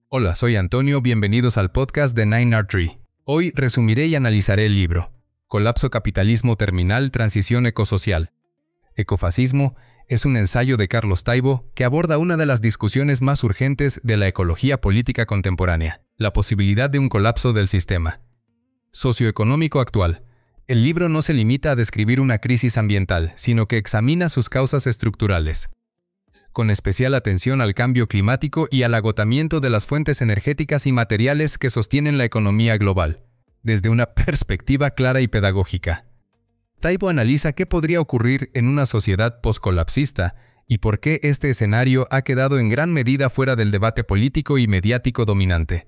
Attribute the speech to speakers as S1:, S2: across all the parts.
S1: Hola, soy Antonio, bienvenidos al podcast de 9R3. Hoy resumiré y analizaré el libro Colapso Capitalismo Terminal, Transición Ecosocial. Ecofascismo es un ensayo de Carlos Taibo que aborda una de las discusiones más urgentes de la ecología política contemporánea, la posibilidad de un colapso del sistema socioeconómico actual. El libro no se limita a describir una crisis ambiental, sino que examina sus causas estructurales, con especial atención al cambio climático y al agotamiento de las fuentes energéticas y materiales que sostienen la economía global, desde una perspectiva clara y pedagógica. Taibo analiza qué podría ocurrir en una sociedad poscolapsista y por qué este escenario ha quedado en gran medida fuera del debate político y mediático dominante.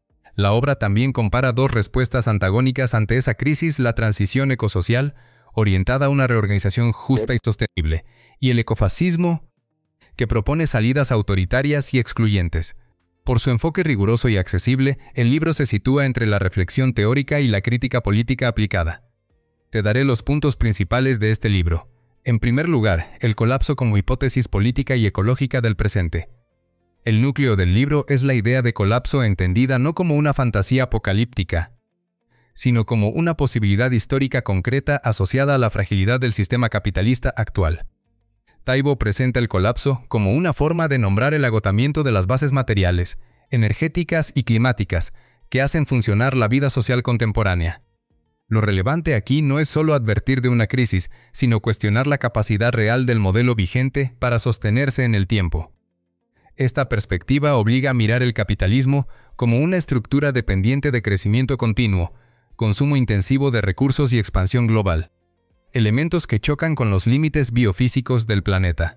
S1: La obra también compara dos respuestas antagónicas ante esa crisis: la transición ecosocial, orientada a una reorganización justa y sostenible, y el ecofascismo, que propone salidas autoritarias y excluyentes. Por su enfoque riguroso y accesible, el libro se sitúa entre la reflexión teórica y la crítica política aplicada. Te daré los puntos principales de este libro. En primer lugar, el colapso como hipótesis política y ecológica del presente. El núcleo del libro es la idea de colapso entendida no como una fantasía apocalíptica, sino como una posibilidad histórica concreta asociada a la fragilidad del sistema capitalista actual. Taibo presenta el colapso como una forma de nombrar el agotamiento de las bases materiales, energéticas y climáticas que hacen funcionar la vida social contemporánea. Lo relevante aquí no es solo advertir de una crisis, sino cuestionar la capacidad real del modelo vigente para sostenerse en el tiempo. Esta perspectiva obliga a mirar el capitalismo como una estructura dependiente de crecimiento continuo, consumo intensivo de recursos y expansión global, elementos que chocan con los límites biofísicos del planeta.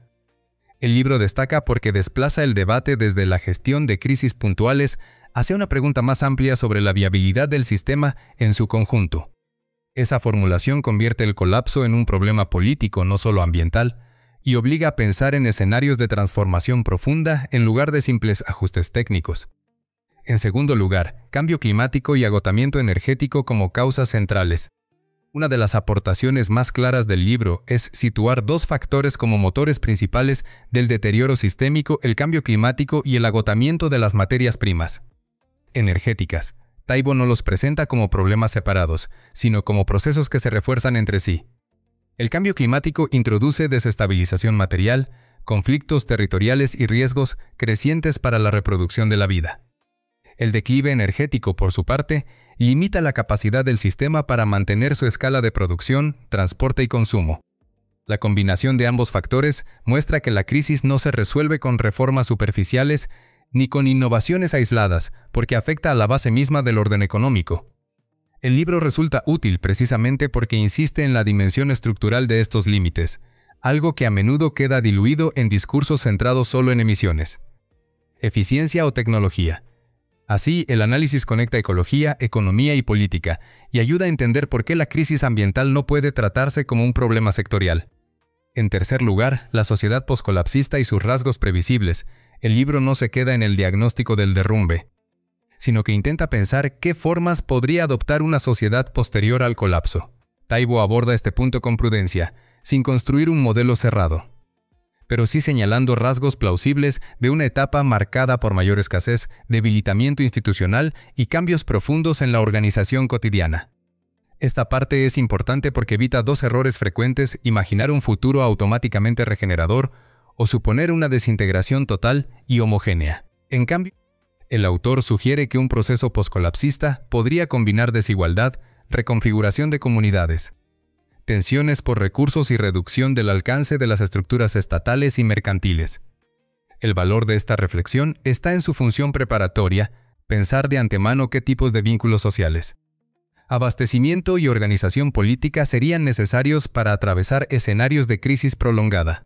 S1: El libro destaca porque desplaza el debate desde la gestión de crisis puntuales hacia una pregunta más amplia sobre la viabilidad del sistema en su conjunto. Esa formulación convierte el colapso en un problema político, no solo ambiental, y obliga a pensar en escenarios de transformación profunda en lugar de simples ajustes técnicos. En segundo lugar, cambio climático y agotamiento energético como causas centrales. Una de las aportaciones más claras del libro es situar dos factores como motores principales del deterioro sistémico: el cambio climático y el agotamiento de las materias primas energéticas. Taibo no los presenta como problemas separados, sino como procesos que se refuerzan entre sí. El cambio climático introduce desestabilización material, conflictos territoriales y riesgos crecientes para la reproducción de la vida. El declive energético, por su parte, limita la capacidad del sistema para mantener su escala de producción, transporte y consumo. La combinación de ambos factores muestra que la crisis no se resuelve con reformas superficiales ni con innovaciones aisladas, porque afecta a la base misma del orden económico. El libro resulta útil precisamente porque insiste en la dimensión estructural de estos límites, algo que a menudo queda diluido en discursos centrados solo en emisiones, eficiencia o tecnología. Así, el análisis conecta ecología, economía y política, y ayuda a entender por qué la crisis ambiental no puede tratarse como un problema sectorial. En tercer lugar, la sociedad poscolapsista y sus rasgos previsibles. El libro no se queda en el diagnóstico del derrumbe, sino que intenta pensar qué formas podría adoptar una sociedad posterior al colapso. Taibo aborda este punto con prudencia, sin construir un modelo cerrado, pero sí señalando rasgos plausibles de una etapa marcada por mayor escasez, debilitamiento institucional y cambios profundos en la organización cotidiana. Esta parte es importante porque evita dos errores frecuentes: imaginar un futuro automáticamente regenerador o suponer una desintegración total y homogénea. En cambio, el autor sugiere que un proceso poscolapsista podría combinar desigualdad, reconfiguración de comunidades, tensiones por recursos y reducción del alcance de las estructuras estatales y mercantiles. El valor de esta reflexión está en su función preparatoria: pensar de antemano qué tipos de vínculos sociales, abastecimiento y organización política serían necesarios para atravesar escenarios de crisis prolongada.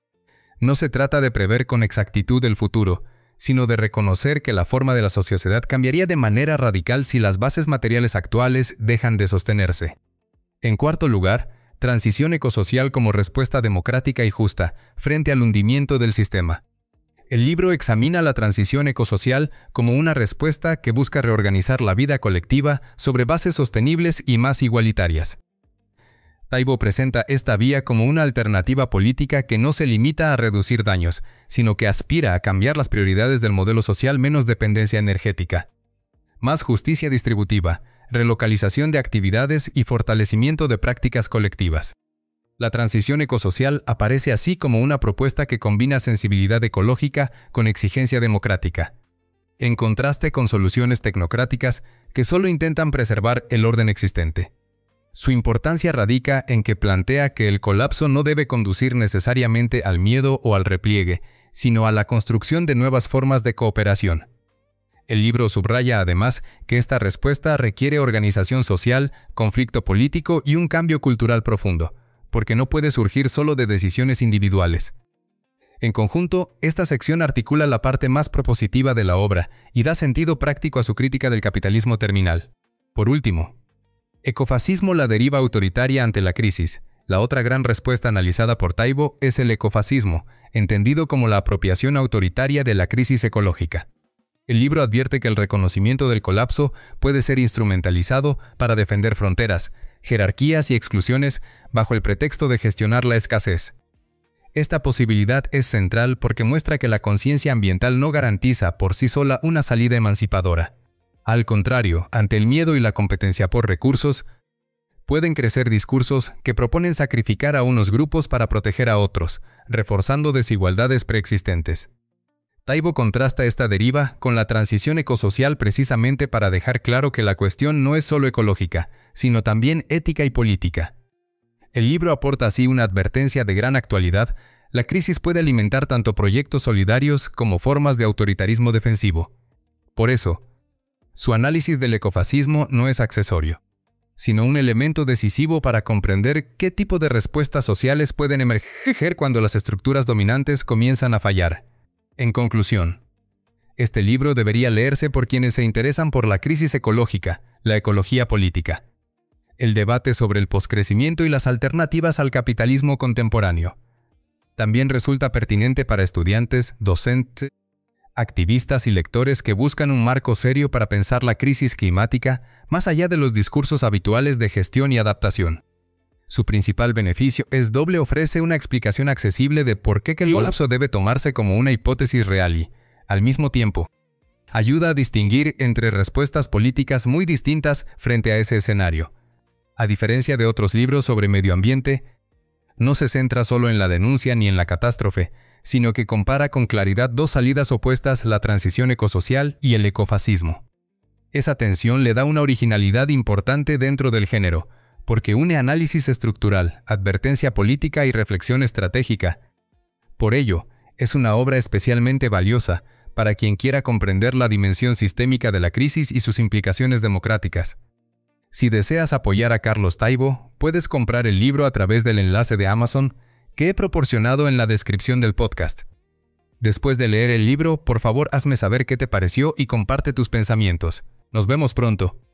S1: No se trata de prever con exactitud el futuro, sino de reconocer que la forma de la sociedad cambiaría de manera radical si las bases materiales actuales dejan de sostenerse. En cuarto lugar, transición ecosocial como respuesta democrática y justa frente al hundimiento del sistema. El libro examina la transición ecosocial como una respuesta que busca reorganizar la vida colectiva sobre bases sostenibles y más igualitarias. Taibo presenta esta vía como una alternativa política que no se limita a reducir daños, sino que aspira a cambiar las prioridades del modelo social: menos dependencia energética, más justicia distributiva, relocalización de actividades y fortalecimiento de prácticas colectivas. La transición ecosocial aparece así como una propuesta que combina sensibilidad ecológica con exigencia democrática, en contraste con soluciones tecnocráticas que solo intentan preservar el orden existente. Su importancia radica en que plantea que el colapso no debe conducir necesariamente al miedo o al repliegue, sino a la construcción de nuevas formas de cooperación. El libro subraya además que esta respuesta requiere organización social, conflicto político y un cambio cultural profundo, porque no puede surgir solo de decisiones individuales. En conjunto, esta sección articula la parte más propositiva de la obra y da sentido práctico a su crítica del capitalismo terminal. Por último, ecofascismo: la deriva autoritaria ante la crisis. La otra gran respuesta analizada por Taibo es el ecofascismo, entendido como la apropiación autoritaria de la crisis ecológica. El libro advierte que el reconocimiento del colapso puede ser instrumentalizado para defender fronteras, jerarquías y exclusiones bajo el pretexto de gestionar la escasez. Esta posibilidad es central porque muestra que la conciencia ambiental no garantiza por sí sola una salida emancipadora. Al contrario, ante el miedo y la competencia por recursos, pueden crecer discursos que proponen sacrificar a unos grupos para proteger a otros, reforzando desigualdades preexistentes. Taibo contrasta esta deriva con la transición ecosocial precisamente para dejar claro que la cuestión no es solo ecológica, sino también ética y política. El libro aporta así una advertencia de gran actualidad: la crisis puede alimentar tanto proyectos solidarios como formas de autoritarismo defensivo. Por eso, su análisis del ecofascismo no es accesorio, sino un elemento decisivo para comprender qué tipo de respuestas sociales pueden emerger cuando las estructuras dominantes comienzan a fallar. En conclusión, este libro debería leerse por quienes se interesan por la crisis ecológica, la ecología política, el debate sobre el poscrecimiento y las alternativas al capitalismo contemporáneo. También resulta pertinente para estudiantes, docentes, activistas y lectores que buscan un marco serio para pensar la crisis climática más allá de los discursos habituales de gestión y adaptación. Su principal beneficio es doble: ofrece una explicación accesible de por qué el colapso debe tomarse como una hipótesis real y, al mismo tiempo, ayuda a distinguir entre respuestas políticas muy distintas frente a ese escenario. A diferencia de otros libros sobre medio ambiente, no se centra solo en la denuncia ni en la catástrofe, sino que compara con claridad dos salidas opuestas: la transición ecosocial y el ecofascismo. Esa tensión le da una originalidad importante dentro del género, porque une análisis estructural, advertencia política y reflexión estratégica. Por ello, es una obra especialmente valiosa para quien quiera comprender la dimensión sistémica de la crisis y sus implicaciones democráticas. Si deseas apoyar a Carlos Taibo, puedes comprar el libro a través del enlace de Amazon que he proporcionado en la descripción del podcast. Después de leer el libro, por favor hazme saber qué te pareció y comparte tus pensamientos. Nos vemos pronto.